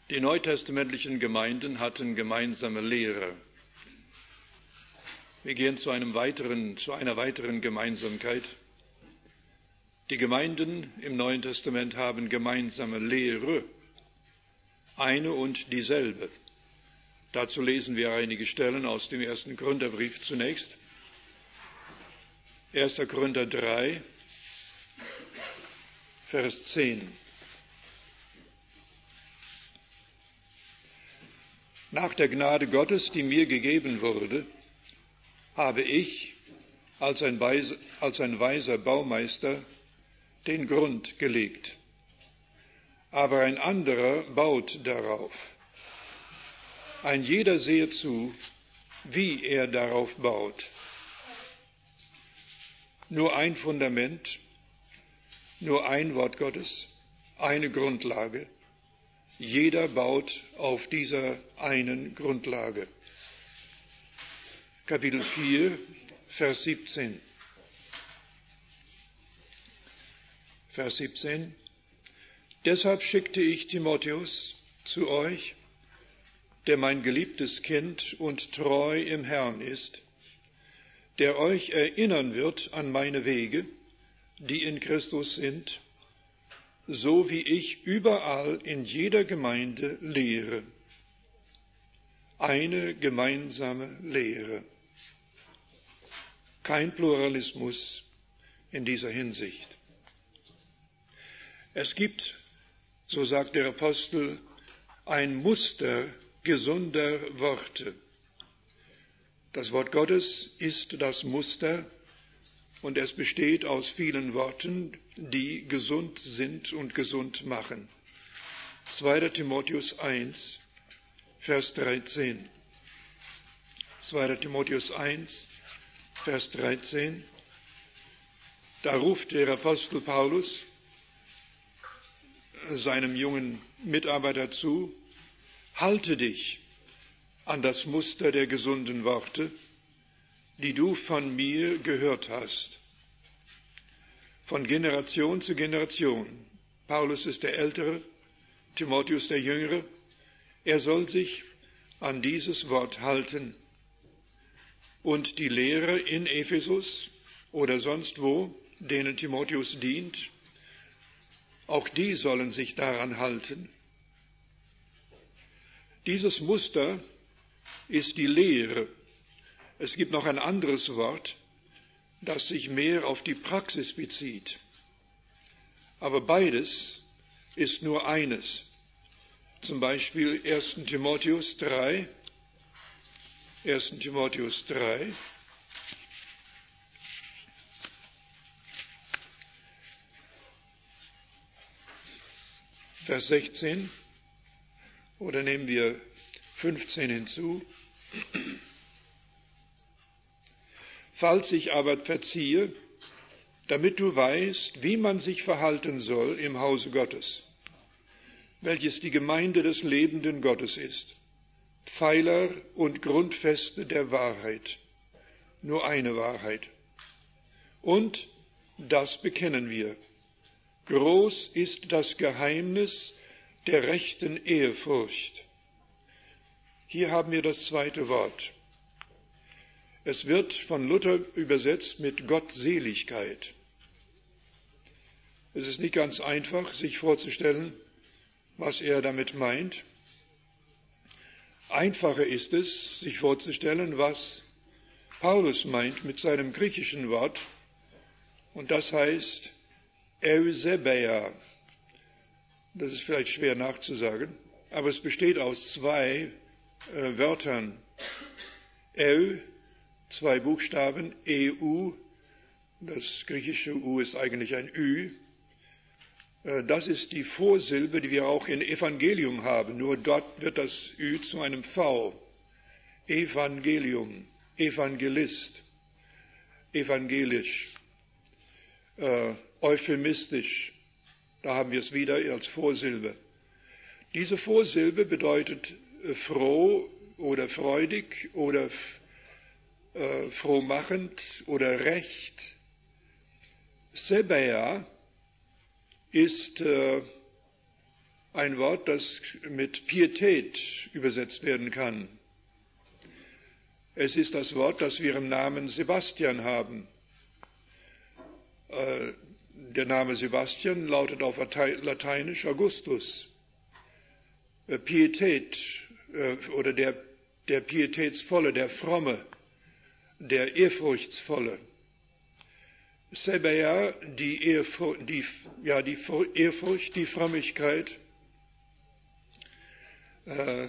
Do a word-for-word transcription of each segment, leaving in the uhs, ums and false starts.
Die neutestamentlichen Gemeinden hatten gemeinsame Lehre. Wir gehen zu, einem weiteren, zu einer weiteren Gemeinsamkeit. Die Gemeinden im Neuen Testament haben gemeinsame Lehre, eine und dieselbe. Dazu lesen wir einige Stellen aus dem ersten Korintherbrief zunächst. erster Korinther drei, Vers zehn. Nach der Gnade Gottes, die mir gegeben wurde, habe ich als ein weiser, als ein weiser Baumeister den Grund gelegt. Aber ein anderer baut darauf. Ein jeder sehe zu, wie er darauf baut. Nur ein Fundament, nur ein Wort Gottes, eine Grundlage. Jeder baut auf dieser einen Grundlage. Kapitel vier, Vers siebzehn. Vers siebzehn. Deshalb schickte ich Timotheus zu euch, der mein geliebtes Kind und treu im Herrn ist, der euch erinnern wird an meine Wege, die in Christus sind, so wie ich überall in jeder Gemeinde lehre. Eine gemeinsame Lehre. Kein Pluralismus in dieser Hinsicht. Es gibt, so sagt der Apostel, ein Muster gesunder Worte. Das Wort Gottes ist das Muster und es besteht aus vielen Worten, die gesund sind und gesund machen. zweiter Timotheus eins, Vers dreizehn. zweiter Timotheus eins, Vers dreizehn. Da ruft der Apostel Paulus seinem jungen Mitarbeiter zu: Halte dich an das Muster der gesunden Worte, die du von mir gehört hast. Von Generation zu Generation. Paulus ist der Ältere, Timotheus der Jüngere. Er soll sich an dieses Wort halten. Und die Lehre in Ephesus oder sonst wo, denen Timotheus dient, auch die sollen sich daran halten. Dieses Muster ist die Lehre. Es gibt noch ein anderes Wort, das sich mehr auf die Praxis bezieht. Aber beides ist nur eines. Zum Beispiel erster Timotheus drei, erster Timotheus drei, Vers sechzehn, oder nehmen wir fünfzehn hinzu. Falls ich aber verziehe, damit du weißt, wie man sich verhalten soll im Hause Gottes, welches die Gemeinde des lebenden Gottes ist, Pfeiler und Grundfeste der Wahrheit, nur eine Wahrheit. Und das bekennen wir. Groß ist das Geheimnis der rechten Ehrfurcht. Hier haben wir das zweite Wort. Es wird von Luther übersetzt mit Gottseligkeit. Es ist nicht ganz einfach, sich vorzustellen, was er damit meint. Einfacher ist es, sich vorzustellen, was Paulus meint mit seinem griechischen Wort. Und das heißt Eusebeia. Das ist vielleicht schwer nachzusagen, aber es besteht aus zwei äh, Wörtern. Eu, zwei Buchstaben, E U, das griechische U ist eigentlich ein Ü. Äh, das ist die Vorsilbe, die wir auch in Evangelium haben, nur dort wird das Ü zu einem V. Evangelium, Evangelist, evangelisch, äh, euphemistisch. Da haben wir es wieder als Vorsilbe. Diese Vorsilbe bedeutet äh, froh oder freudig oder äh, frohmachend oder recht. Sebeia ist äh, ein Wort, das mit Pietät übersetzt werden kann. Es ist das Wort, das wir im Namen Sebastian haben. Äh, der Name Sebastian lautet auf Lateinisch Augustus. Äh, Pietät äh, oder der, der Pietätsvolle, der Fromme, der Ehrfurchtsvolle. Sebeia, die Ehrfurcht, die, ja, die Ehrfurcht, die Frömmigkeit, äh,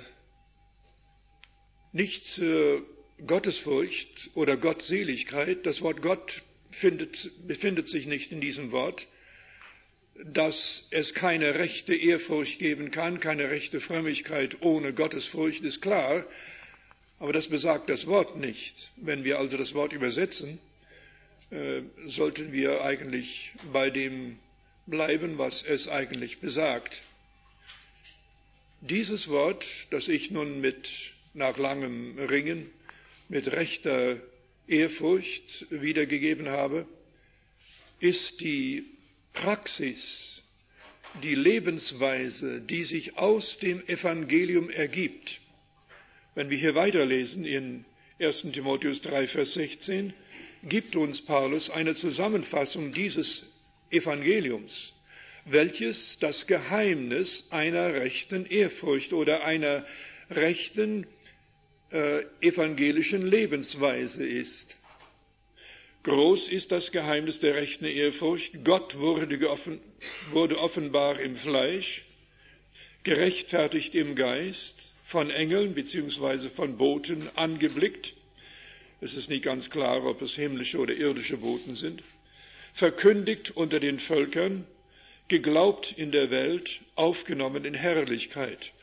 nicht äh, Gottesfurcht oder Gottseligkeit. Das Wort Gott findet, befindet sich nicht in diesem Wort. Dass es keine rechte Ehrfurcht geben kann, keine rechte Frömmigkeit ohne Gottesfurcht, ist klar. Aber das besagt das Wort nicht. Wenn wir also das Wort übersetzen, äh, sollten wir eigentlich bei dem bleiben, was es eigentlich besagt. Dieses Wort, das ich nun mit nach langem Ringen mit rechter Ehrfurcht wiedergegeben habe, ist die Praxis, die Lebensweise, die sich aus dem Evangelium ergibt. Wenn wir hier weiterlesen in ersten Timotheus drei, Vers sechzehn, gibt uns Paulus eine Zusammenfassung dieses Evangeliums, welches das Geheimnis einer rechten Ehrfurcht oder einer rechten äh, evangelischen Lebensweise ist. Groß ist das Geheimnis der rechten Ehrfurcht. Gott wurde, geoffen, wurde offenbar im Fleisch, gerechtfertigt im Geist, von Engeln bzw. von Boten angeblickt. Es ist nicht ganz klar, ob es himmlische oder irdische Boten sind. Verkündigt unter den Völkern, geglaubt in der Welt, aufgenommen in Herrlichkeit.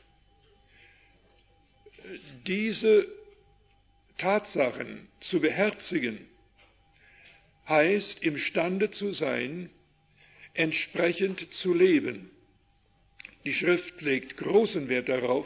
Diese Tatsachen zu beherzigen, heißt imstande zu sein, entsprechend zu leben. Die Schrift legt großen Wert darauf,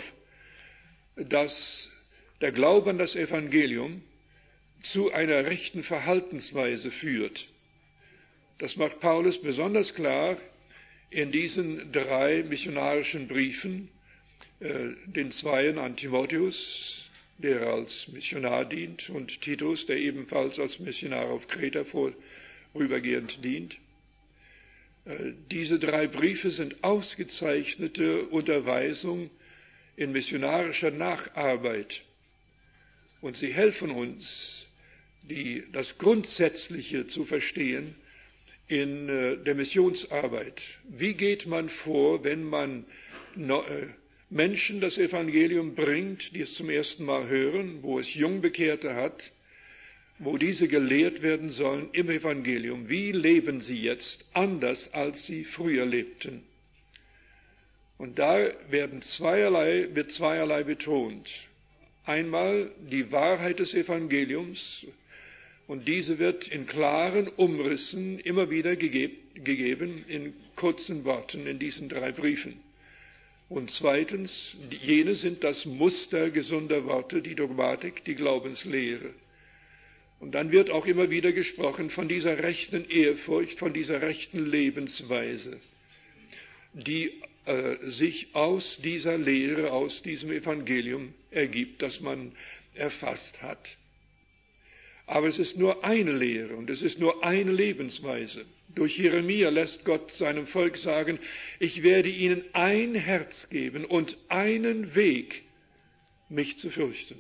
dass der Glaube an das Evangelium zu einer rechten Verhaltensweise führt. Das macht Paulus besonders klar in diesen drei missionarischen Briefen, äh, den Zweien an Timotheus, der als Missionar dient, und Titus, der ebenfalls als Missionar auf Kreta vorübergehend dient. Äh, diese drei Briefe sind ausgezeichnete Unterweisung in missionarischer Nacharbeit. Und sie helfen uns, die, das Grundsätzliche zu verstehen in äh, der Missionsarbeit. Wie geht man vor, wenn man no, äh, Menschen das Evangelium bringt, die es zum ersten Mal hören, wo es Jungbekehrte hat, wo diese gelehrt werden sollen im Evangelium? Wie leben sie jetzt anders, als sie früher lebten? Und da werden zweierlei, wird zweierlei betont. Einmal die Wahrheit des Evangeliums, und diese wird in klaren Umrissen immer wieder gegeb, gegeben, in kurzen Worten in diesen drei Briefen. Und zweitens, jene sind das Muster gesunder Worte, die Dogmatik, die Glaubenslehre. Und dann wird auch immer wieder gesprochen von dieser rechten Ehrfurcht, von dieser rechten Lebensweise, die äh, sich aus dieser Lehre, aus diesem Evangelium ergibt, das man erfasst hat. Aber es ist nur eine Lehre und es ist nur eine Lebensweise. Durch Jeremia lässt Gott seinem Volk sagen, ich werde ihnen ein Herz geben und einen Weg, mich zu fürchten.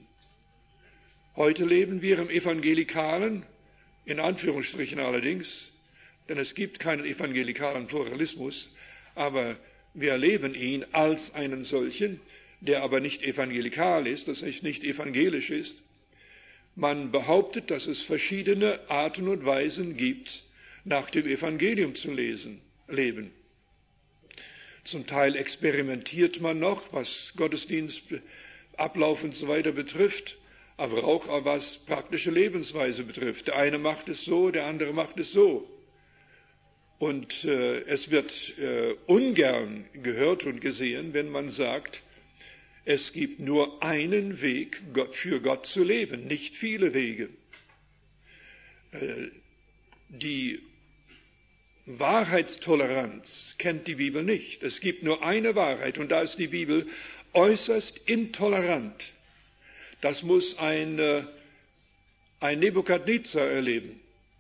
Heute leben wir im evangelikalen, in Anführungsstrichen allerdings, denn es gibt keinen evangelikalen Pluralismus, aber wir erleben ihn als einen solchen, der aber nicht evangelikal ist, das heißt nicht evangelisch ist. Man behauptet, dass es verschiedene Arten und Weisen gibt, nach dem Evangelium zu lesen, leben. Zum Teil experimentiert man noch, was Gottesdienst, Ablauf und so weiter betrifft, aber auch was praktische Lebensweise betrifft. Der eine macht es so, der andere macht es so. Und äh, es wird äh, ungern gehört und gesehen, wenn man sagt, es gibt nur einen Weg, Gott, für Gott zu leben, nicht viele Wege. Äh, die Wahrheitstoleranz kennt die Bibel nicht. Es gibt nur eine Wahrheit und da ist die Bibel äußerst intolerant. Das muss ein, ein Nebukadnezar erleben.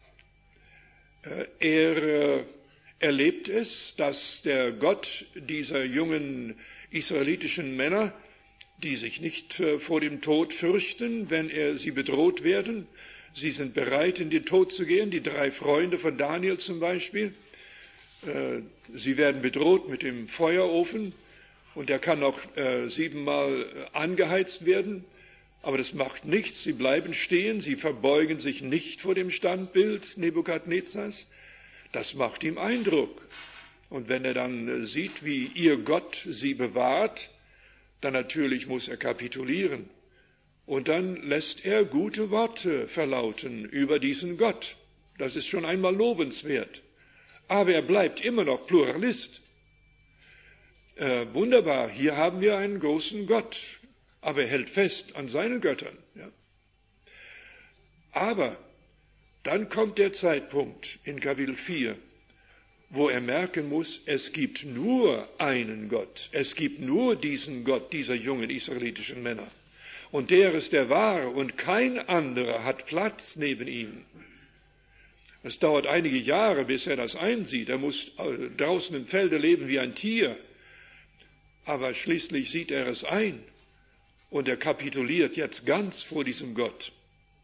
Er erlebt es, dass der Gott dieser jungen israelitischen Männer, die sich nicht vor dem Tod fürchten, wenn er sie bedroht werden, sie sind bereit, in den Tod zu gehen, die drei Freunde von Daniel zum Beispiel. Sie werden bedroht mit dem Feuerofen und der kann auch siebenmal angeheizt werden, aber das macht nichts. Sie bleiben stehen, sie verbeugen sich nicht vor dem Standbild Nebukadnezars. Das macht ihm Eindruck. Und wenn er dann sieht, wie ihr Gott sie bewahrt, dann natürlich muss er kapitulieren. Und dann lässt er gute Worte verlauten über diesen Gott. Das ist schon einmal lobenswert. Aber er bleibt immer noch Pluralist. Äh, wunderbar, hier haben wir einen großen Gott, aber er hält fest an seinen Göttern. Ja. Aber dann kommt der Zeitpunkt in Kapitel vier, wo er merken muss, es gibt nur einen Gott. Es gibt nur diesen Gott dieser jungen israelitischen Männer. Und der ist der wahre und kein anderer hat Platz neben ihm. Es dauert einige Jahre, bis er das einsieht. Er muss draußen im Felde leben wie ein Tier. Aber schließlich sieht er es ein und er kapituliert jetzt ganz vor diesem Gott.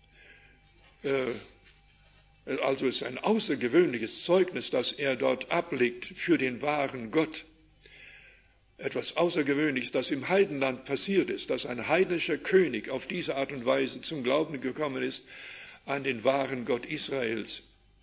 Also es ist ein außergewöhnliches Zeugnis, das er dort ablegt für den wahren Gott. Etwas Außergewöhnliches, das im Heidenland passiert ist, dass ein heidnischer König auf diese Art und Weise zum Glauben gekommen ist an den wahren Gott Israels.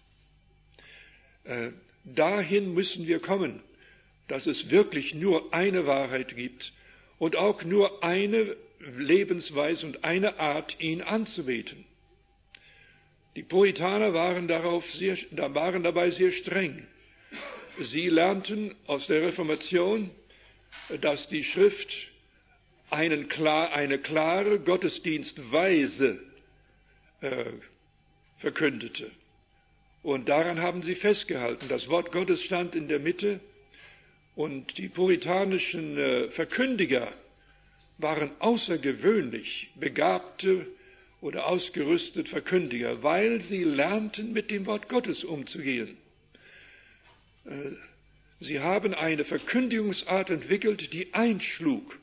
Äh, dahin müssen wir kommen, dass es wirklich nur eine Wahrheit gibt und auch nur eine Lebensweise und eine Art, ihn anzubeten. Die Puritaner waren, darauf sehr, waren dabei sehr streng. Sie lernten aus der Reformation, dass die Schrift einen klar, eine klare Gottesdienstweise äh, verkündete. Und daran haben sie festgehalten. Das Wort Gottes stand in der Mitte und die puritanischen äh, Verkündiger waren außergewöhnlich begabte oder ausgerüstet Verkündiger, weil sie lernten, mit dem Wort Gottes umzugehen. Äh, Sie haben eine Verkündigungsart entwickelt, die einschlug.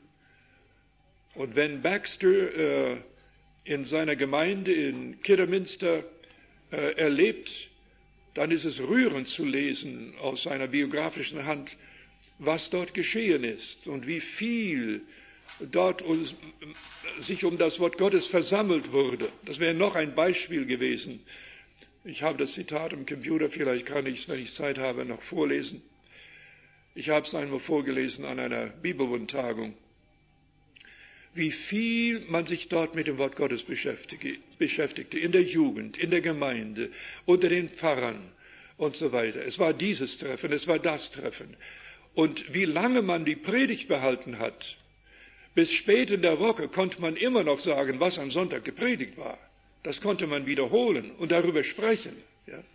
Und wenn Baxter äh, in seiner Gemeinde in Kidderminster äh, erlebt, dann ist es rührend zu lesen aus seiner biografischen Hand, was dort geschehen ist und wie viel dort uns, sich um das Wort Gottes versammelt wurde. Das wäre noch ein Beispiel gewesen. Ich habe das Zitat im Computer, vielleicht kann ich es, wenn ich Zeit habe, noch vorlesen. Ich habe es einmal vorgelesen an einer Bibelwundtagung, wie viel man sich dort mit dem Wort Gottes beschäftigte, in der Jugend, in der Gemeinde, unter den Pfarrern und so weiter. Es war dieses Treffen, es war das Treffen. Und wie lange man die Predigt behalten hat, bis spät in der Woche konnte man immer noch sagen, was am Sonntag gepredigt war. Das konnte man wiederholen und darüber sprechen. Ja.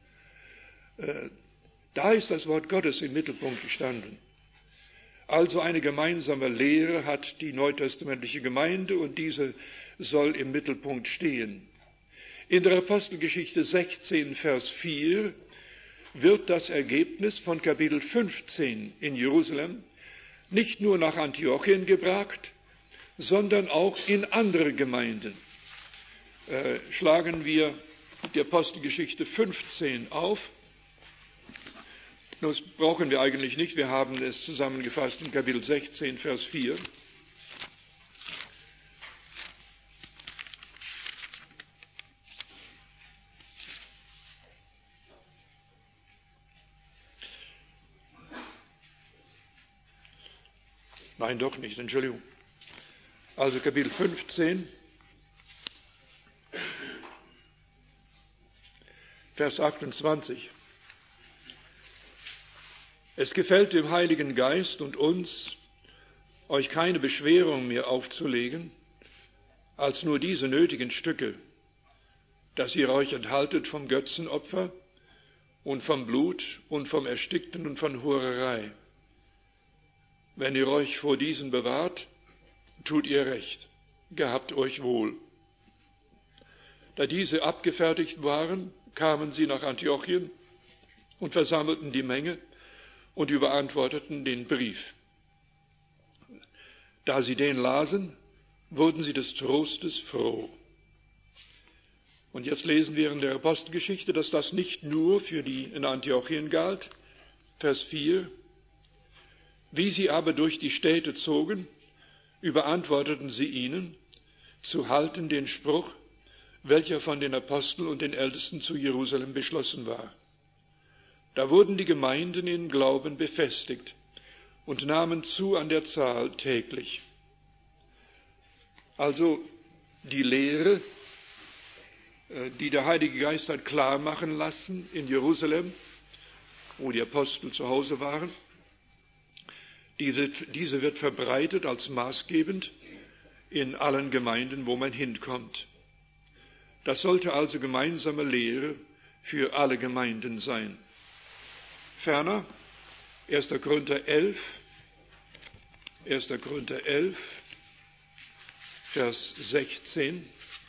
Äh, Da ist das Wort Gottes im Mittelpunkt gestanden. Also eine gemeinsame Lehre hat die neutestamentliche Gemeinde und diese soll im Mittelpunkt stehen. In der Apostelgeschichte sechzehn, Vers vier wird das Ergebnis von Kapitel fünfzehn in Jerusalem nicht nur nach Antiochien gebracht, sondern auch in andere Gemeinden. Äh, schlagen wir die Apostelgeschichte fünfzehn auf. Das brauchen wir eigentlich nicht, wir haben es zusammengefasst in Kapitel sechzehn, Vers vier. Nein, doch nicht, Entschuldigung. Also Kapitel fünfzehn, Vers achtundzwanzig. Es gefällt dem Heiligen Geist und uns, euch keine Beschwerung mehr aufzulegen, als nur diese nötigen Stücke, dass ihr euch enthaltet vom Götzenopfer und vom Blut und vom Erstickten und von Hurerei. Wenn ihr euch vor diesen bewahrt, tut ihr recht, gehabt euch wohl. Da diese abgefertigt waren, kamen sie nach Antiochien und versammelten die Menge und überantworteten den Brief. Da sie den lasen, wurden sie des Trostes froh. Und jetzt lesen wir in der Apostelgeschichte, dass das nicht nur für die in Antiochien galt. Vers vier. Wie sie aber durch die Städte zogen, überantworteten sie ihnen, zu halten den Spruch, welcher von den Aposteln und den Ältesten zu Jerusalem beschlossen war. Da wurden die Gemeinden in Glauben befestigt und nahmen zu an der Zahl täglich. Also die Lehre, die der Heilige Geist hat klar machen lassen in Jerusalem, wo die Apostel zu Hause waren, diese, diese wird verbreitet als maßgebend in allen Gemeinden, wo man hinkommt. Das sollte also gemeinsame Lehre für alle Gemeinden sein. Ferner, erster Korinther elf, erster Korinther elf, Vers sechzehn.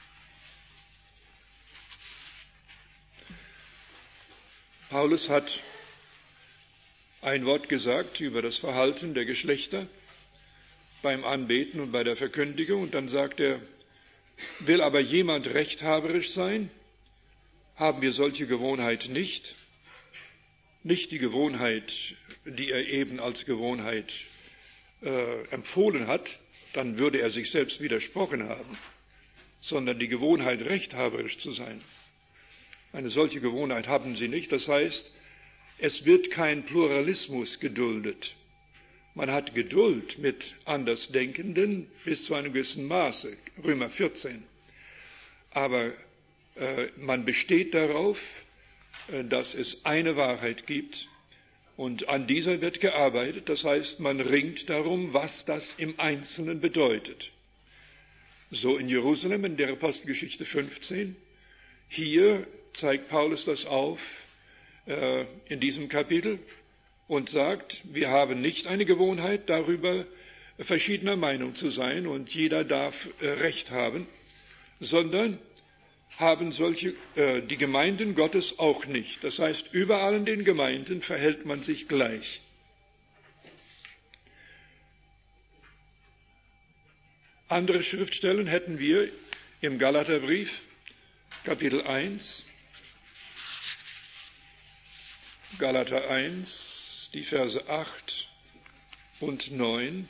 Paulus hat ein Wort gesagt über das Verhalten der Geschlechter beim Anbeten und bei der Verkündigung. Und dann sagt er, will aber jemand rechthaberisch sein, haben wir solche Gewohnheit nicht. Nicht die Gewohnheit, die er eben als Gewohnheit äh, empfohlen hat, dann würde er sich selbst widersprochen haben, sondern die Gewohnheit, rechthaberisch zu sein. Eine solche Gewohnheit haben sie nicht. Das heißt, es wird kein Pluralismus geduldet. Man hat Geduld mit Andersdenkenden bis zu einem gewissen Maße, Römer vierzehn. Aber äh, man besteht darauf, äh, dass es eine Wahrheit gibt und an dieser wird gearbeitet. Das heißt, man ringt darum, was das im Einzelnen bedeutet. So in Jerusalem in der Apostelgeschichte fünfzehn. Hier zeigt Paulus das auf äh, in diesem Kapitel und sagt, wir haben nicht eine Gewohnheit, darüber verschiedener Meinung zu sein und jeder darf äh, Recht haben, sondern haben solche, äh, die Gemeinden Gottes auch nicht. Das heißt, überall in den Gemeinden verhält man sich gleich. Andere Schriftstellen hätten wir im Galaterbrief, Kapitel eins, Galater eins, die Verse acht und neun.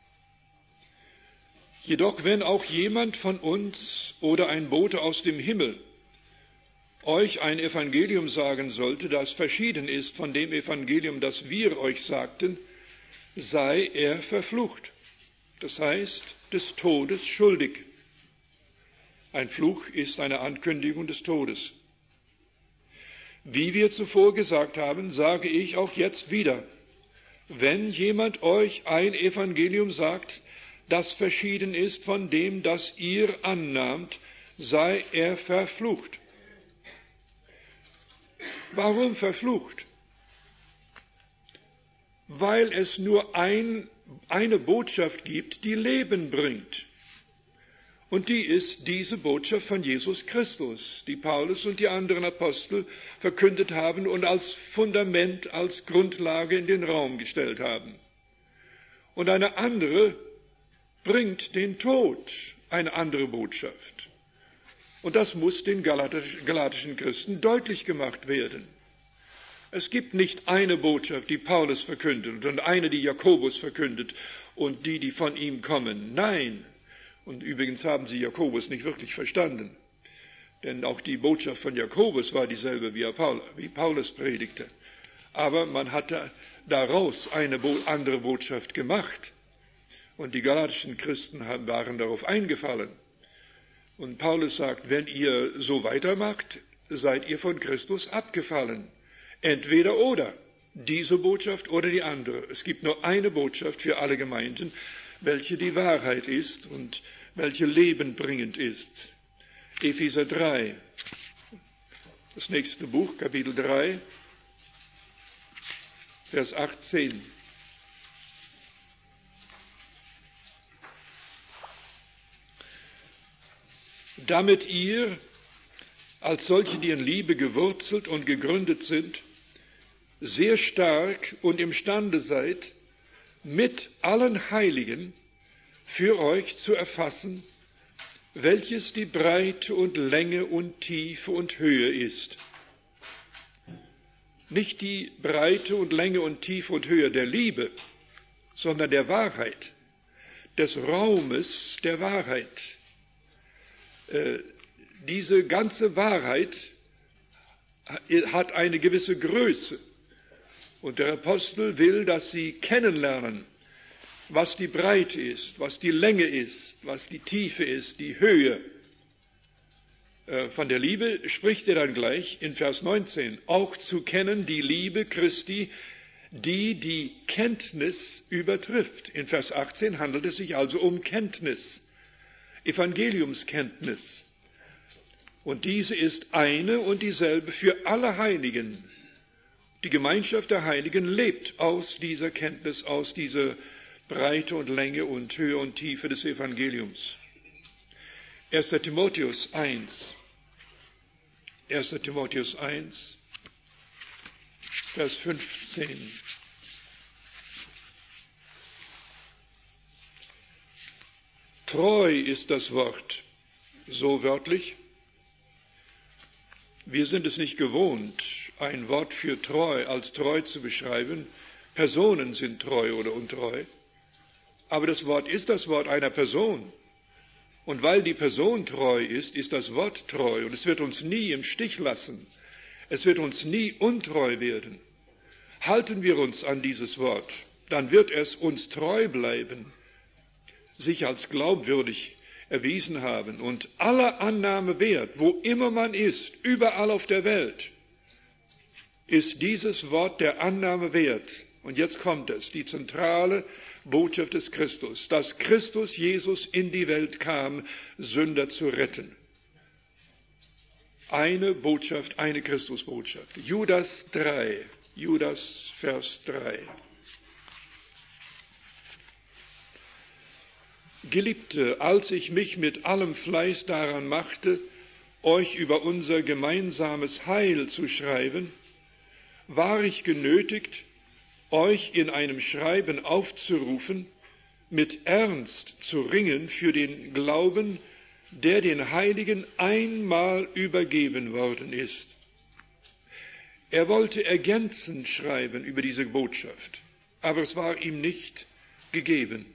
Jedoch, wenn auch jemand von uns oder ein Bote aus dem Himmel euch ein Evangelium sagen sollte, das verschieden ist von dem Evangelium, das wir euch sagten, sei er verflucht. Das heißt, des Todes schuldig. Ein Fluch ist eine Ankündigung des Todes. Wie wir zuvor gesagt haben, sage ich auch jetzt wieder, wenn jemand euch ein Evangelium sagt, das verschieden ist von dem, das ihr annahmt, sei er verflucht. Warum verflucht? Weil es nur ein, eine Botschaft gibt, die Leben bringt. Und die ist diese Botschaft von Jesus Christus, die Paulus und die anderen Apostel verkündet haben und als Fundament, als Grundlage in den Raum gestellt haben. Und eine andere bringt den Tod, eine andere Botschaft. Und das muss den galatischen Christen deutlich gemacht werden. Es gibt nicht eine Botschaft, die Paulus verkündet und eine, die Jakobus verkündet und die, die von ihm kommen. Nein. Und übrigens haben sie Jakobus nicht wirklich verstanden. Denn auch die Botschaft von Jakobus war dieselbe, wie, Paul, wie Paulus predigte. Aber man hatte daraus eine andere Botschaft gemacht. Und die galatischen Christen waren darauf eingefallen. Und Paulus sagt, wenn ihr so weitermacht, seid ihr von Christus abgefallen. Entweder oder, diese Botschaft oder die andere. Es gibt nur eine Botschaft für alle Gemeinden, welche die Wahrheit ist und welche lebenbringend ist. Epheser drei, das nächste Buch, Kapitel drei, Vers achtzehn. Damit ihr, als solche, die in Liebe gewurzelt und gegründet sind, sehr stark und imstande seid, mit allen Heiligen für euch zu erfassen, welches die Breite und Länge und Tiefe und Höhe ist. Nicht die Breite und Länge und Tiefe und Höhe der Liebe, sondern der Wahrheit, des Raumes der Wahrheit. Äh, diese ganze Wahrheit hat eine gewisse Größe. Und der Apostel will, dass sie kennenlernen, was die Breite ist, was die Länge ist, was die Tiefe ist, die Höhe. Von der Liebe spricht er dann gleich in Vers neunzehn. Auch zu kennen die Liebe Christi, die die Kenntnis übertrifft. In Vers achtzehn handelt es sich also um Kenntnis, Evangeliumskenntnis. Und diese ist eine und dieselbe für alle Heiligen. Die Gemeinschaft der Heiligen lebt aus dieser Kenntnis, aus dieser Breite und Länge und Höhe und Tiefe des Evangeliums. erster Timotheus eins. erster Timotheus eins, Vers fünfzehn. Treu ist das Wort, so wörtlich. Wir sind es nicht gewohnt, ein Wort für treu als treu zu beschreiben. Personen sind treu oder untreu. Aber das Wort ist das Wort einer Person. Und weil die Person treu ist, ist das Wort treu. Und es wird uns nie im Stich lassen. Es wird uns nie untreu werden. Halten wir uns an dieses Wort, dann wird es uns treu bleiben, sich als glaubwürdig erwiesen haben und aller Annahme wert, wo immer man ist, überall auf der Welt, ist dieses Wort der Annahme wert. Und jetzt kommt es, die zentrale Botschaft des Christus, dass Christus Jesus in die Welt kam, Sünder zu retten. Eine Botschaft, eine Christusbotschaft. Judas drei, Judas Vers drei. Geliebte, als ich mich mit allem Fleiß daran machte, euch über unser gemeinsames Heil zu schreiben, war ich genötigt, euch in einem Schreiben aufzurufen, mit Ernst zu ringen für den Glauben, der den Heiligen einmal übergeben worden ist. Er wollte ergänzend schreiben über diese Botschaft, aber es war ihm nicht gegeben.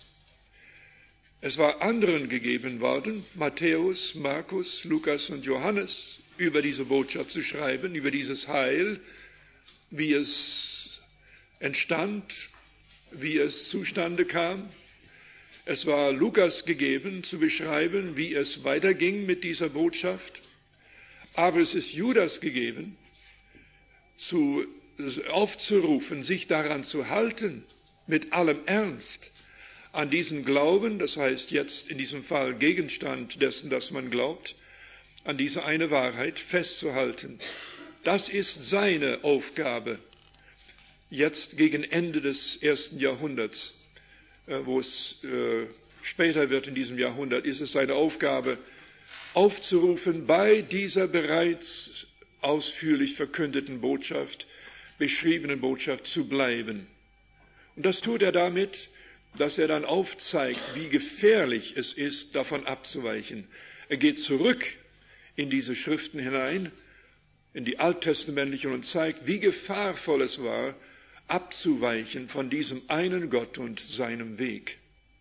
Es war anderen gegeben worden, Matthäus, Markus, Lukas und Johannes, über diese Botschaft zu schreiben, über dieses Heil, wie es entstand, wie es zustande kam. Es war Lukas gegeben, zu beschreiben, wie es weiterging mit dieser Botschaft. Aber es ist Judas gegeben, zu, aufzurufen, sich daran zu halten, mit allem Ernst, an diesen Glauben, das heißt jetzt in diesem Fall Gegenstand dessen, dass man glaubt, an diese eine Wahrheit festzuhalten. Das ist seine Aufgabe, jetzt gegen Ende des ersten Jahrhunderts, wo es äh, später wird in diesem Jahrhundert, ist es seine Aufgabe, aufzurufen, bei dieser bereits ausführlich verkündeten Botschaft, beschriebenen Botschaft zu bleiben. Und das tut er damit, dass er dann aufzeigt, wie gefährlich es ist, davon abzuweichen. Er geht zurück in diese Schriften hinein, in die alttestamentlichen, und zeigt, wie gefahrvoll es war, abzuweichen von diesem einen Gott und seinem Weg.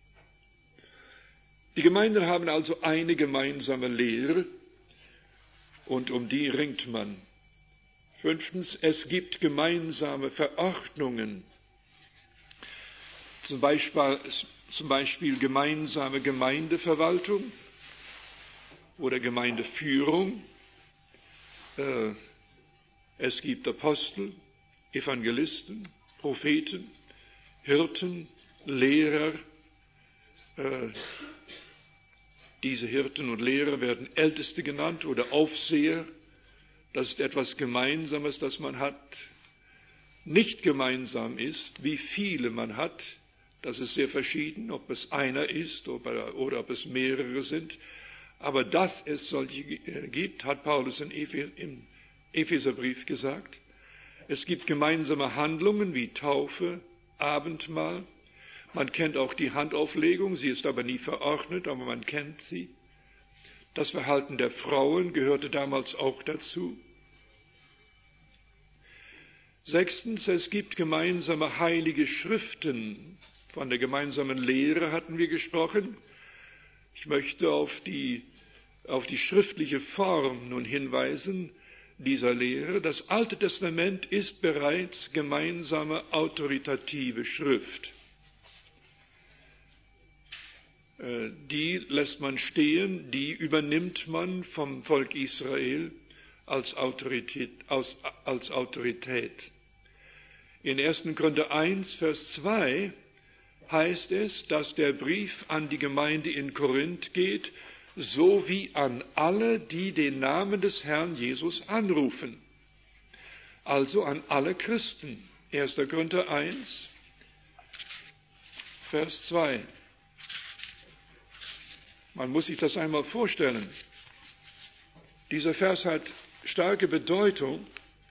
Die Gemeinden haben also eine gemeinsame Lehre, und um die ringt man. Fünftens, es gibt gemeinsame Verordnungen. Zum Beispiel, zum Beispiel gemeinsame Gemeindeverwaltung oder Gemeindeführung. Es gibt Apostel, Evangelisten, Propheten, Hirten, Lehrer. Diese Hirten und Lehrer werden Älteste genannt oder Aufseher. Das ist etwas Gemeinsames, das man hat. nicht gemeinsam ist, wie viele man hat. Das ist sehr verschieden, ob es einer ist oder, oder ob es mehrere sind. Aber dass es solche gibt, hat Paulus im Epheserbrief gesagt. Es gibt gemeinsame Handlungen wie Taufe, Abendmahl. Man kennt auch die Handauflegung, sie ist aber nie verordnet, aber man kennt sie. Das Verhalten der Frauen gehörte damals auch dazu. Sechstens, es gibt gemeinsame heilige Schriften. Von der gemeinsamen Lehre hatten wir gesprochen. Ich möchte auf die, auf die schriftliche Form nun hinweisen dieser Lehre. Das Alte Testament ist bereits gemeinsame autoritative Schrift. Die lässt man stehen, die übernimmt man vom Volk Israel als Autorität. Als, als Autorität. In ersten Korinther eins, Vers zwei heißt es, dass der Brief an die Gemeinde in Korinth geht, so wie an alle, die den Namen des Herrn Jesus anrufen. Also an alle Christen. erster Korinther eins, Vers zwei. Man muss sich das einmal vorstellen. Dieser Vers hat starke Bedeutung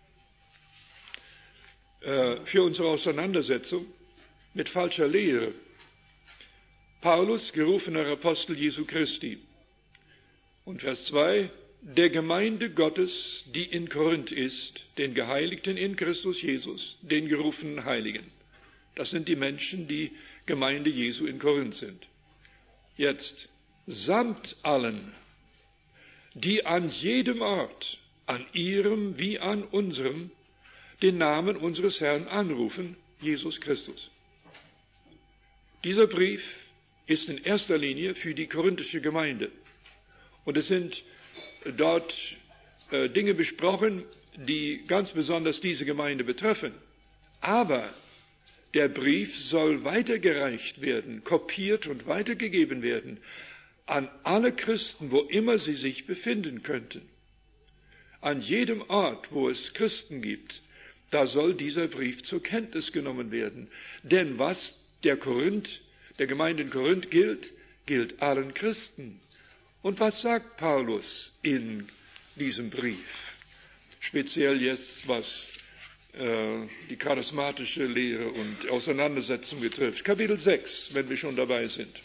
äh, für unsere Auseinandersetzung mit falscher Lehre. Paulus, gerufener Apostel Jesu Christi. Und Vers zwei, der Gemeinde Gottes, die in Korinth ist, den Geheiligten in Christus Jesus, den gerufenen Heiligen. Das sind die Menschen, die Gemeinde Jesu in Korinth sind. Jetzt, samt allen, die an jedem Ort, an ihrem wie an unserem, den Namen unseres Herrn anrufen, Jesus Christus. Dieser Brief ist in erster Linie für die korinthische Gemeinde. Und es sind dort äh, Dinge besprochen, die ganz besonders diese Gemeinde betreffen. Aber der Brief soll weitergereicht werden, kopiert und weitergegeben werden an alle Christen, wo immer sie sich befinden könnten. An jedem Ort, wo es Christen gibt, da soll dieser Brief zur Kenntnis genommen werden. Denn was der Korinth, der Gemeinde in Korinth gilt, gilt allen Christen. Und was sagt Paulus in diesem Brief? Speziell jetzt, was äh, die charismatische Lehre und Auseinandersetzung betrifft. Kapitel sechs, wenn wir schon dabei sind.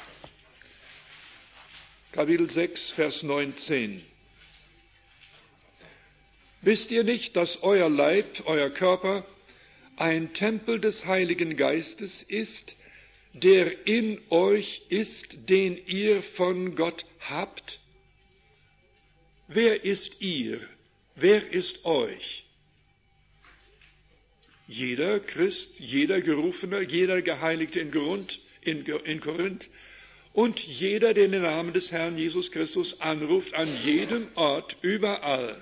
Kapitel sechs, Vers neunzehn. Wisst ihr nicht, dass euer Leib, euer Körper, ein Tempel des Heiligen Geistes ist, der in euch ist, den ihr von Gott habt? Wer ist ihr? Wer ist euch? Jeder Christ, jeder Gerufener, jeder Geheiligte in Korinth, in, in Korinth und jeder, der den Namen des Herrn Jesus Christus anruft, an jedem Ort, überall.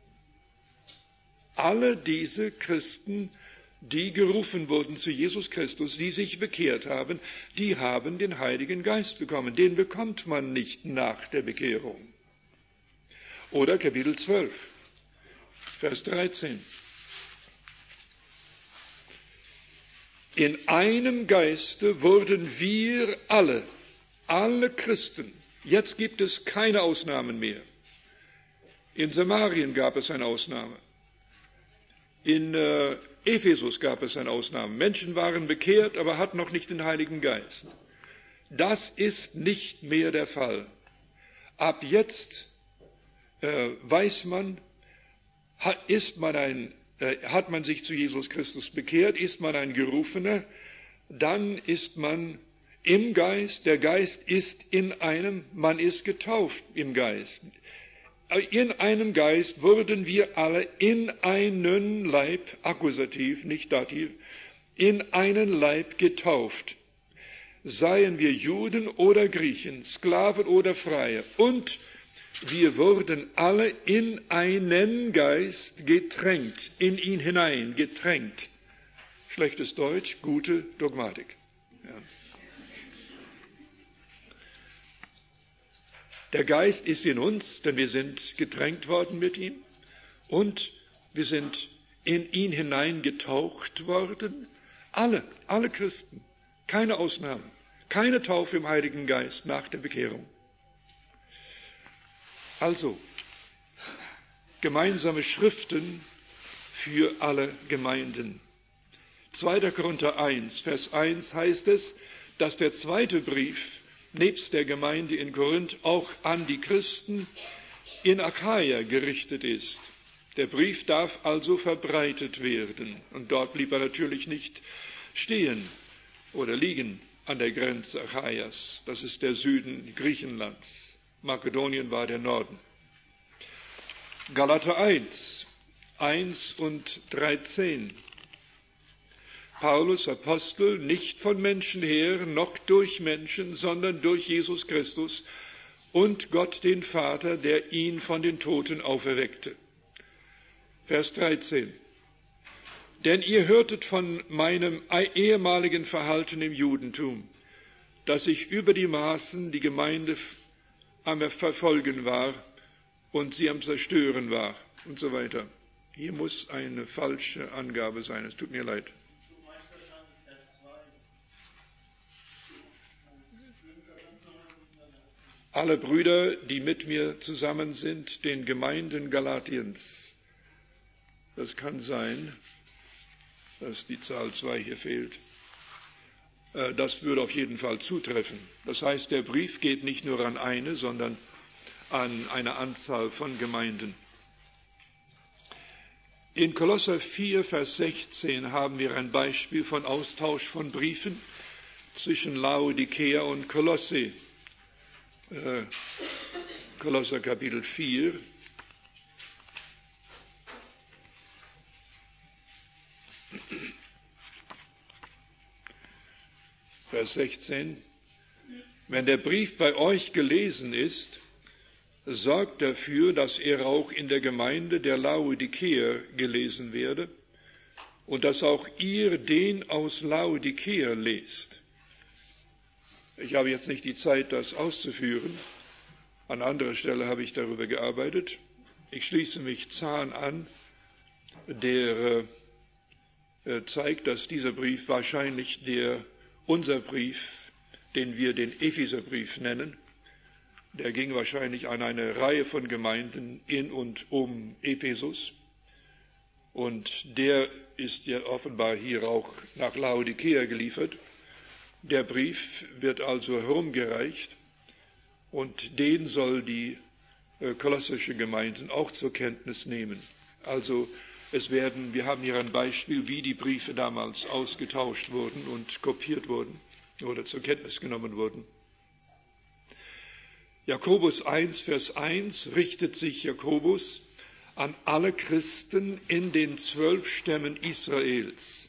Alle diese Christen, die gerufen wurden zu Jesus Christus, die sich bekehrt haben, die haben den Heiligen Geist bekommen. Den bekommt man nicht nach der Bekehrung. Oder Kapitel zwölf, Vers dreizehn. In einem Geiste wurden wir alle, alle Christen, jetzt gibt es keine Ausnahmen mehr. In Samarien gab es eine Ausnahme. In äh, Ephesus gab es eine Ausnahme. Menschen waren bekehrt, aber hatten noch nicht den Heiligen Geist. Das ist nicht mehr der Fall. Ab jetzt äh, weiß man, hat, ist man ein, äh, hat man sich zu Jesus Christus bekehrt, ist man ein Gerufener, dann ist man im Geist, der Geist ist in einem, man ist getauft im Geist. In einem Geist wurden wir alle in einen Leib, Akkusativ, nicht Dativ, in einen Leib getauft. Seien wir Juden oder Griechen, Sklaven oder Freie. Und wir wurden alle in einen Geist getränkt, in ihn hinein getränkt. Schlechtes Deutsch, gute Dogmatik. Ja. Der Geist ist in uns, denn wir sind getränkt worden mit ihm und wir sind in ihn hineingetaucht worden? Alle, alle Christen, keine Ausnahmen, keine Taufe im Heiligen Geist nach der Bekehrung. Also, gemeinsame Schriften für alle Gemeinden. zweiter Korinther eins, Vers eins heißt es, dass der zweite Brief nebst der Gemeinde in Korinth auch an die Christen in Achaia gerichtet ist. Der Brief darf also verbreitet werden. Und dort blieb er natürlich nicht stehen oder liegen an der Grenze Achaias. Das ist der Süden Griechenlands. Makedonien war der Norden. Galater eins, eins und dreizehn. Paulus, Apostel, nicht von Menschen her, noch durch Menschen, sondern durch Jesus Christus und Gott den Vater, der ihn von den Toten auferweckte. Vers dreizehn. Denn ihr hörtet von meinem ehemaligen Verhalten im Judentum, dass ich über die Maßen die Gemeinde am Verfolgen war und sie am Zerstören war und so weiter. Hier muss eine falsche Angabe sein, es tut mir leid. Alle Brüder, die mit mir zusammen sind, den Gemeinden Galatiens. Das kann sein, dass die Zahl zwei hier fehlt. Das würde auf jeden Fall zutreffen. Das heißt, der Brief geht nicht nur an eine, sondern an eine Anzahl von Gemeinden. In Kolosser vier, Vers sechzehn haben wir ein Beispiel von Austausch von Briefen zwischen Laodikea und Kolosse. Äh, Kolosser Kapitel vier. Vers sechzehn. Wenn der Brief bei euch gelesen ist, sorgt dafür, dass er auch in der Gemeinde der Laodikeer gelesen werde und dass auch ihr den aus Laodikeer lest. Ich habe jetzt nicht die Zeit, das auszuführen. An anderer Stelle habe ich darüber gearbeitet. Ich schließe mich Zahn an, der äh, zeigt, dass dieser Brief wahrscheinlich der, unser Brief, den wir den Epheserbrief nennen, der ging wahrscheinlich an eine Reihe von Gemeinden in und um Ephesus. Und der ist ja offenbar hier auch nach Laodikea geliefert. Der Brief wird also herumgereicht und den soll die äh, kolossische Gemeinden auch zur Kenntnis nehmen. Also es werden, wir haben hier ein Beispiel, wie die Briefe damals ausgetauscht wurden und kopiert wurden oder zur Kenntnis genommen wurden. Jakobus eins, Vers eins richtet sich Jakobus an alle Christen in den zwölf Stämmen Israels.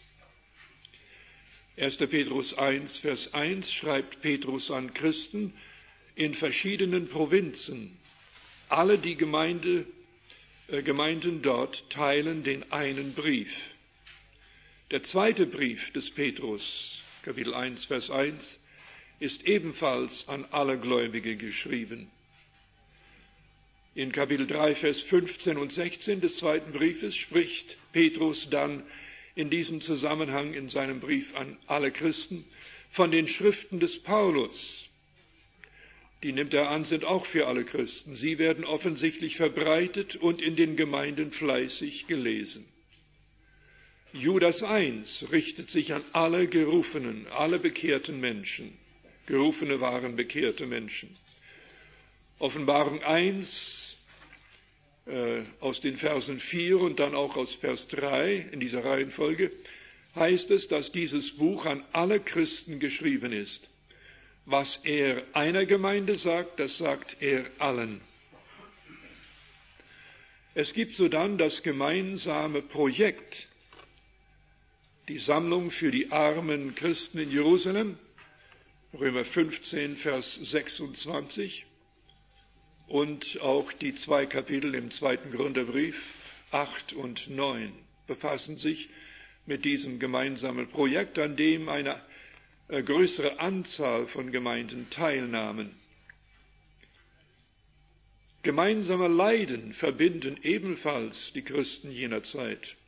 erster Petrus eins, Vers eins schreibt Petrus an Christen in verschiedenen Provinzen. Alle die Gemeinde, äh, Gemeinden dort teilen den einen Brief. Der zweite Brief des Petrus, Kapitel eins, Vers eins, ist ebenfalls an alle Gläubige geschrieben. In Kapitel drei, Vers fünfzehn und sechzehn des zweiten Briefes spricht Petrus dann in diesem Zusammenhang in seinem Brief an alle Christen von den Schriften des Paulus. Die nimmt er an, sind auch für alle Christen. Sie werden offensichtlich verbreitet und in den Gemeinden fleißig gelesen. Judas eins richtet sich an alle Gerufenen, alle bekehrten Menschen. Gerufene waren bekehrte Menschen. Offenbarung eins äh, aus den Versen vier und dann auch aus Vers drei in dieser Reihenfolge heißt es, dass dieses Buch an alle Christen geschrieben ist. Was er einer Gemeinde sagt, das sagt er allen. Es gibt sodann das gemeinsame Projekt, die Sammlung für die armen Christen in Jerusalem, Römer fünfzehn, Vers sechsundzwanzig, und auch die zwei Kapitel im zweiten Gründerbrief, acht und neun, befassen sich mit diesem gemeinsamen Projekt, an dem eine größere Anzahl von Gemeinden teilnahmen. Gemeinsame Leiden verbinden ebenfalls die Christen jener Zeit.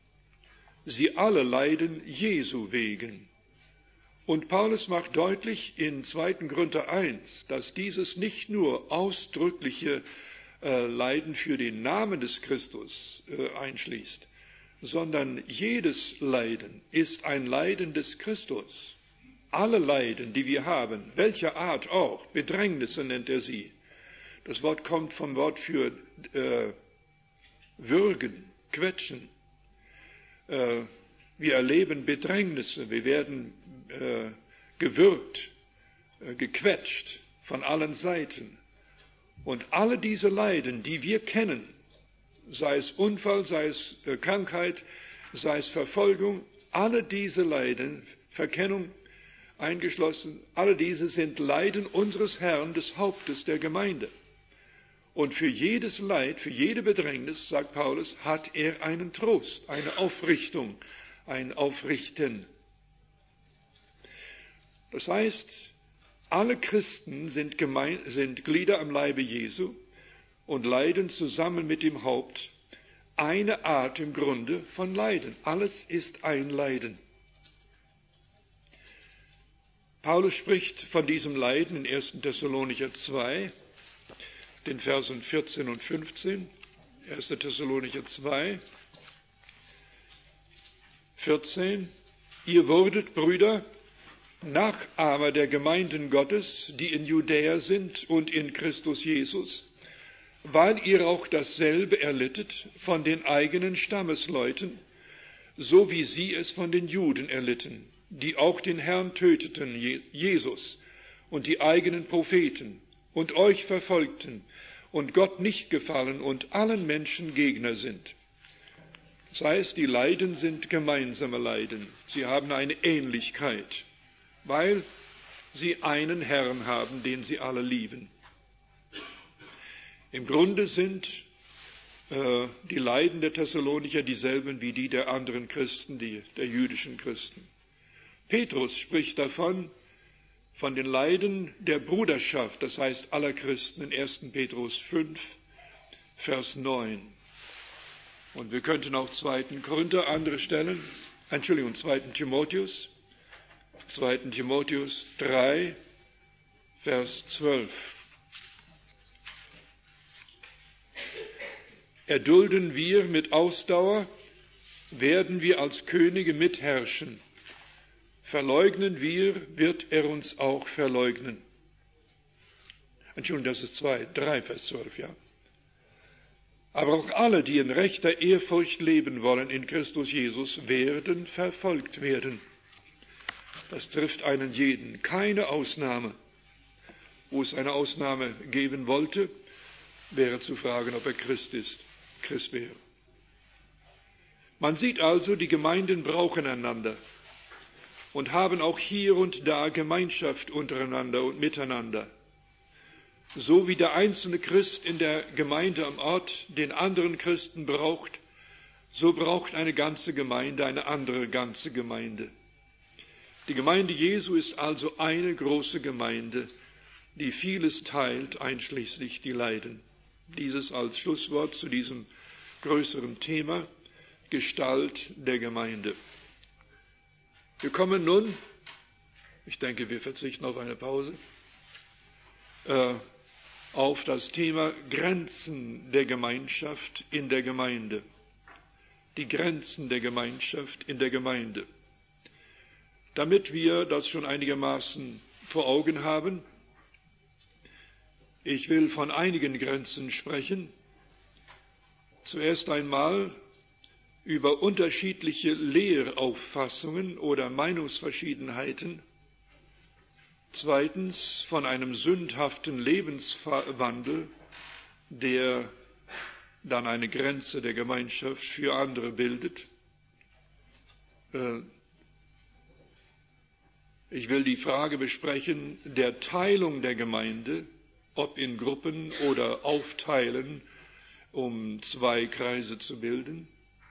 sie alle leiden Jesu wegen. Und Paulus macht deutlich in zweiten Korinther eins, dass dieses nicht nur ausdrückliche äh, Leiden für den Namen des Christus äh, einschließt, sondern jedes Leiden ist ein Leiden des Christus. Alle Leiden, die wir haben, welcher Art auch, Bedrängnisse nennt er sie. Das Wort kommt vom Wort für äh, würgen, quetschen. Äh, wir erleben Bedrängnisse, wir werden äh, gewürgt, äh, gequetscht von allen Seiten. Und alle diese Leiden, die wir kennen, sei es Unfall, sei es äh, Krankheit, sei es Verfolgung, alle diese Leiden, Verkennung eingeschlossen, alle diese sind Leiden unseres Herrn, des Hauptes der Gemeinde. Und für jedes Leid, für jede Bedrängnis, sagt Paulus, hat er einen Trost, eine Aufrichtung, ein Aufrichten. Das heißt, alle Christen sind, gemein, sind Glieder am Leibe Jesu und leiden zusammen mit dem Haupt eine Art im Grunde von Leiden. Alles ist ein Leiden. Paulus spricht von diesem Leiden in ersten Thessalonicher zwei, den Versen vierzehn und fünfzehn. erster Thessalonicher zwei, vierzehn. Ihr wurdet, Brüder, Nachahmer der Gemeinden Gottes, die in Judäa sind und in Christus Jesus, weil ihr auch dasselbe erlittet von den eigenen Stammesleuten, so wie sie es von den Juden erlitten, die auch den Herrn töteten, Jesus, und die eigenen Propheten, und euch verfolgten, und Gott nicht gefallen und allen Menschen Gegner sind. Das heißt, die Leiden sind gemeinsame Leiden. Sie haben eine Ähnlichkeit, weil sie einen Herrn haben, den sie alle lieben. Im Grunde sind äh, die Leiden der Thessalonicher dieselben wie die der anderen Christen, die der jüdischen Christen. Petrus spricht davon, von den Leiden der Bruderschaft, das heißt aller Christen, in ersten Petrus fünf, Vers neun. Und wir könnten auch zweiten Korinther andere Stellen, Entschuldigung, zweiten Timotheus, zweiten Timotheus drei, Vers zwölf. Erdulden wir mit Ausdauer, werden wir als Könige mitherrschen. Verleugnen wir, wird er uns auch verleugnen. Entschuldigung, das ist zwei, drei, Vers zwölf, ja. Aber auch alle, die in rechter Ehrfurcht leben wollen in Christus Jesus, werden verfolgt werden. Das trifft einen jeden, keine Ausnahme. Wo es eine Ausnahme geben wollte, wäre zu fragen, ob er Christ ist, Christ wäre. Man sieht also, die Gemeinden brauchen einander und haben auch hier und da Gemeinschaft untereinander und miteinander. So wie der einzelne Christ in der Gemeinde am Ort den anderen Christen braucht, so braucht eine ganze Gemeinde eine andere ganze Gemeinde. Die Gemeinde Jesu ist also eine große Gemeinde, die vieles teilt, einschließlich die Leiden. Dieses als Schlusswort zu diesem größeren Thema, Gestalt der Gemeinde. Wir kommen nun, ich denke, wir verzichten auf eine Pause, äh, auf das Thema Grenzen der Gemeinschaft in der Gemeinde. Die Grenzen der Gemeinschaft in der Gemeinde. Damit wir das schon einigermaßen vor Augen haben, ich will von einigen Grenzen sprechen. Zuerst einmal über unterschiedliche Lehrauffassungen oder Meinungsverschiedenheiten. Zweitens von einem sündhaften Lebenswandel, der dann eine Grenze der Gemeinschaft für andere bildet. Ich will die Frage besprechen der Teilung der Gemeinde, ob in Gruppen oder aufteilen, um zwei Kreise zu bilden.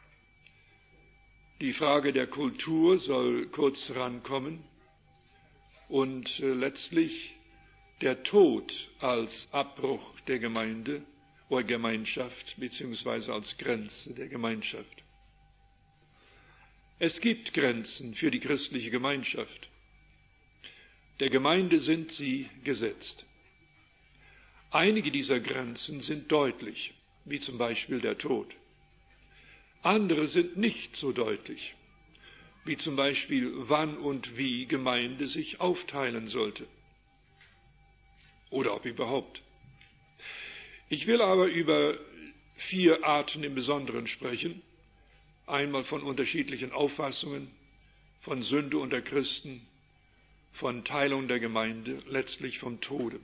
Die Frage der Kultur soll kurz rankommen und äh, letztlich der Tod als Abbruch der Gemeinde oder Gemeinschaft beziehungsweise als Grenze der Gemeinschaft. Es gibt Grenzen für die christliche Gemeinschaft. Der Gemeinde sind sie gesetzt. Einige dieser Grenzen sind deutlich, wie zum Beispiel der Tod. Andere sind nicht so deutlich, wie zum Beispiel wann und wie Gemeinde sich aufteilen sollte. Oder ob überhaupt. Ich will aber über vier Arten im Besonderen sprechen. Einmal von unterschiedlichen Auffassungen, von Sünde unter Christen, von Teilung der Gemeinde, letztlich vom Tode.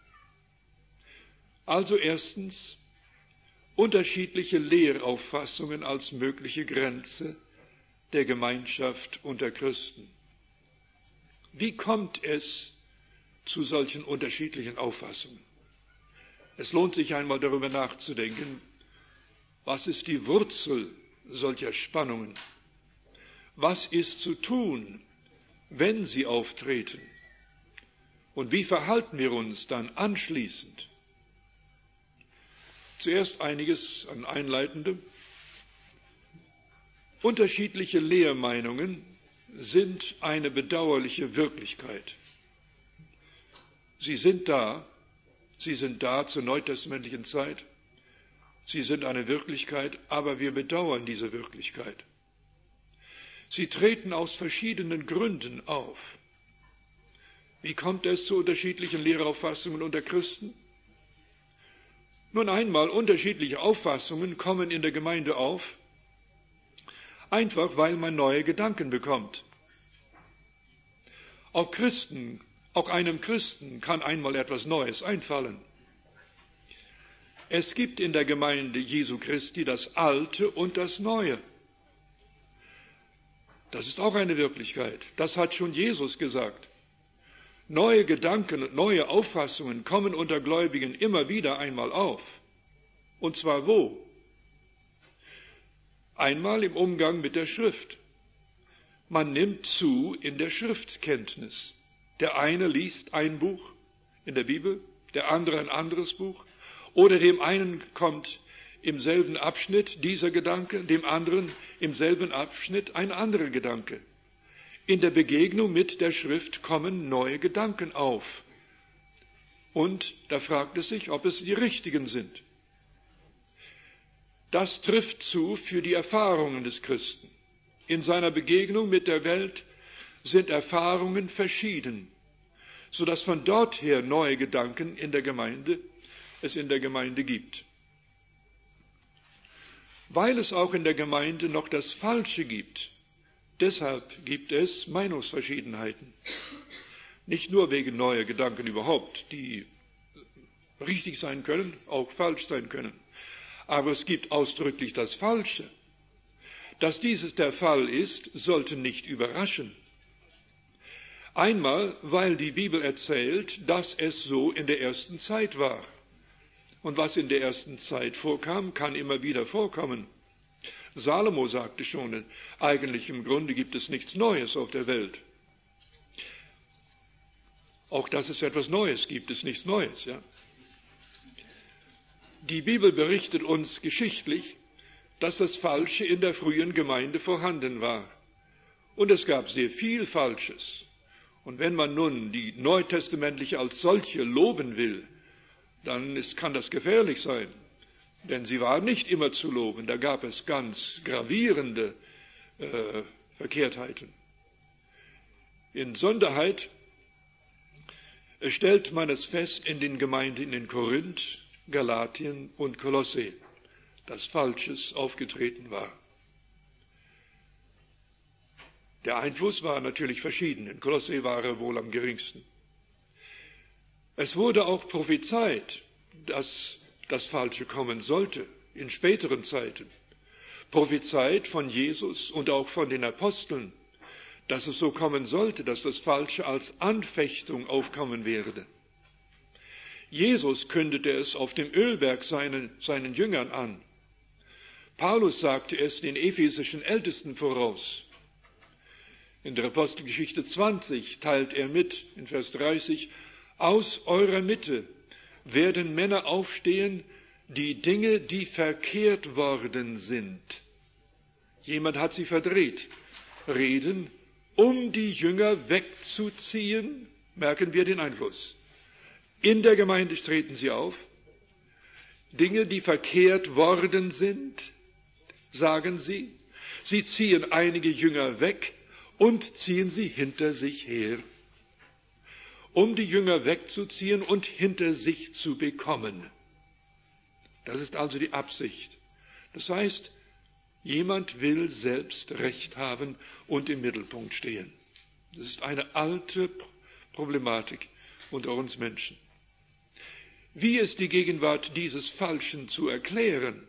Also erstens unterschiedliche Lehrauffassungen als mögliche Grenze der Gemeinschaft unter Christen. Wie kommt es zu solchen unterschiedlichen Auffassungen? Es lohnt sich einmal darüber nachzudenken, was ist die Wurzel solcher Spannungen? Was ist zu tun, wenn sie auftreten? Und wie verhalten wir uns dann anschließend? Zuerst einiges an Einleitendem. Unterschiedliche Lehrmeinungen sind eine bedauerliche Wirklichkeit. Sie sind da, sie sind da zur neutestamentlichen Zeit, sie sind eine Wirklichkeit, aber wir bedauern diese Wirklichkeit. Sie treten aus verschiedenen Gründen auf. Wie kommt es zu unterschiedlichen Lehrauffassungen unter Christen? Nun einmal, unterschiedliche Auffassungen kommen in der Gemeinde auf, einfach weil man neue Gedanken bekommt. Auch Christen, auch einem Christen kann einmal etwas Neues einfallen. Es gibt in der Gemeinde Jesu Christi das Alte und das Neue. Das ist auch eine Wirklichkeit. Das hat schon Jesus gesagt. Neue Gedanken und neue Auffassungen kommen unter Gläubigen immer wieder einmal auf. Und zwar wo? Einmal im Umgang mit der Schrift. Man nimmt zu in der Schriftkenntnis. Der eine liest ein Buch in der Bibel, der andere ein anderes Buch. Oder dem einen kommt im selben Abschnitt dieser Gedanke, dem anderen im selben Abschnitt ein anderer Gedanke. In der Begegnung mit der Schrift kommen neue Gedanken auf. Und da fragt es sich, ob es die richtigen sind. Das trifft zu für die Erfahrungen des Christen. In seiner Begegnung mit der Welt sind Erfahrungen verschieden, sodass von dort her neue Gedanken in der Gemeinde, es in der Gemeinde gibt. Weil es auch in der Gemeinde noch das Falsche gibt, deshalb gibt es Meinungsverschiedenheiten. Nicht nur wegen neuer Gedanken überhaupt, die richtig sein können, auch falsch sein können. Aber es gibt ausdrücklich das Falsche. Dass dieses der Fall ist, sollte nicht überraschen. Einmal, weil die Bibel erzählt, dass es so in der ersten Zeit war. Und was in der ersten Zeit vorkam, kann immer wieder vorkommen. Salomo sagte schon, eigentlich im Grunde gibt es nichts Neues auf der Welt. Auch dass es etwas Neues gibt, ist nichts Neues, ja. Die Bibel berichtet uns geschichtlich, dass das Falsche in der frühen Gemeinde vorhanden war. Und es gab sehr viel Falsches. Und wenn man nun die neutestamentliche als solche loben will, dann ist, kann das gefährlich sein. Denn sie war nicht immer zu loben. Da gab es ganz gravierende äh, Verkehrtheiten. In Sonderheit stellt man es fest in den Gemeinden in Korinth, Galatien und Kolosse, dass Falsches aufgetreten war. Der Einfluss war natürlich verschieden. In Kolosse war er wohl am geringsten. Es wurde auch prophezeit, dass das Falsche kommen sollte in späteren Zeiten. Prophezeit von Jesus und auch von den Aposteln, dass es so kommen sollte, dass das Falsche als Anfechtung aufkommen werde. Jesus kündete es auf dem Ölberg seinen, seinen Jüngern an. Paulus sagte es den ephesischen Ältesten voraus. In der Apostelgeschichte zwanzig teilt er mit, in Vers dreißig, aus eurer Mitte werden Männer aufstehen, die Dinge, die verkehrt worden sind. Jemand hat sie verdreht. reden, um die Jünger wegzuziehen, merken wir den Einfluss. In der Gemeinde treten sie auf. Dinge, die verkehrt worden sind, sagen sie. Sie ziehen einige Jünger weg und ziehen sie hinter sich her, um die Jünger wegzuziehen und hinter sich zu bekommen. Das ist also die Absicht. Das heißt, jemand will selbst Recht haben und im Mittelpunkt stehen. Das ist eine alte Problematik unter uns Menschen. Wie ist die Gegenwart dieses Falschen zu erklären?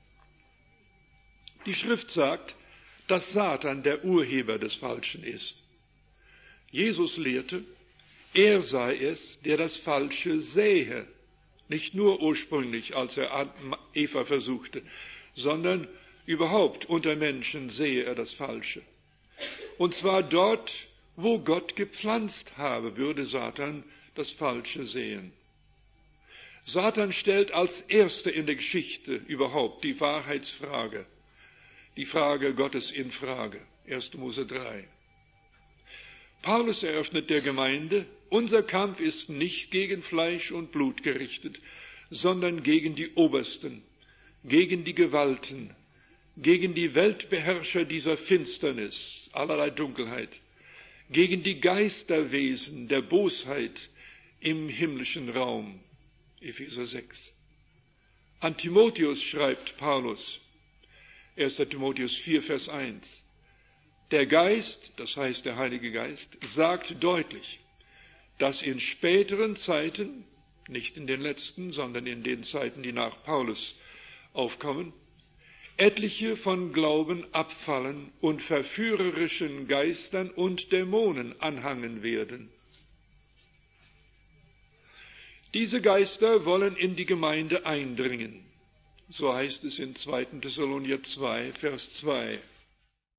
Die Schrift sagt, dass Satan der Urheber des Falschen ist. Jesus lehrte, er sei es, der das Falsche sähe. Nicht nur ursprünglich, als er Eva versuchte, sondern überhaupt unter Menschen sehe er das Falsche. Und zwar dort, wo Gott gepflanzt habe, würde Satan das Falsche sehen. Satan stellt als Erster in der Geschichte überhaupt die Wahrheitsfrage, die Frage Gottes in Frage. erster Mose drei. Paulus eröffnet der Gemeinde, unser Kampf ist nicht gegen Fleisch und Blut gerichtet, sondern gegen die Obersten, gegen die Gewalten, gegen die Weltbeherrscher dieser Finsternis, allerlei Dunkelheit, gegen die Geisterwesen der Bosheit im himmlischen Raum. Epheser sechs. An Timotheus schreibt Paulus, erster Timotheus vier, Vers eins. Der Geist, das heißt der Heilige Geist, sagt deutlich, dass in späteren Zeiten, nicht in den letzten, sondern in den Zeiten, die nach Paulus aufkommen, etliche von Glauben abfallen und verführerischen Geistern und Dämonen anhangen werden. Diese Geister wollen in die Gemeinde eindringen. So heißt es in zweiter Thessalonicher zwei, Vers zwei.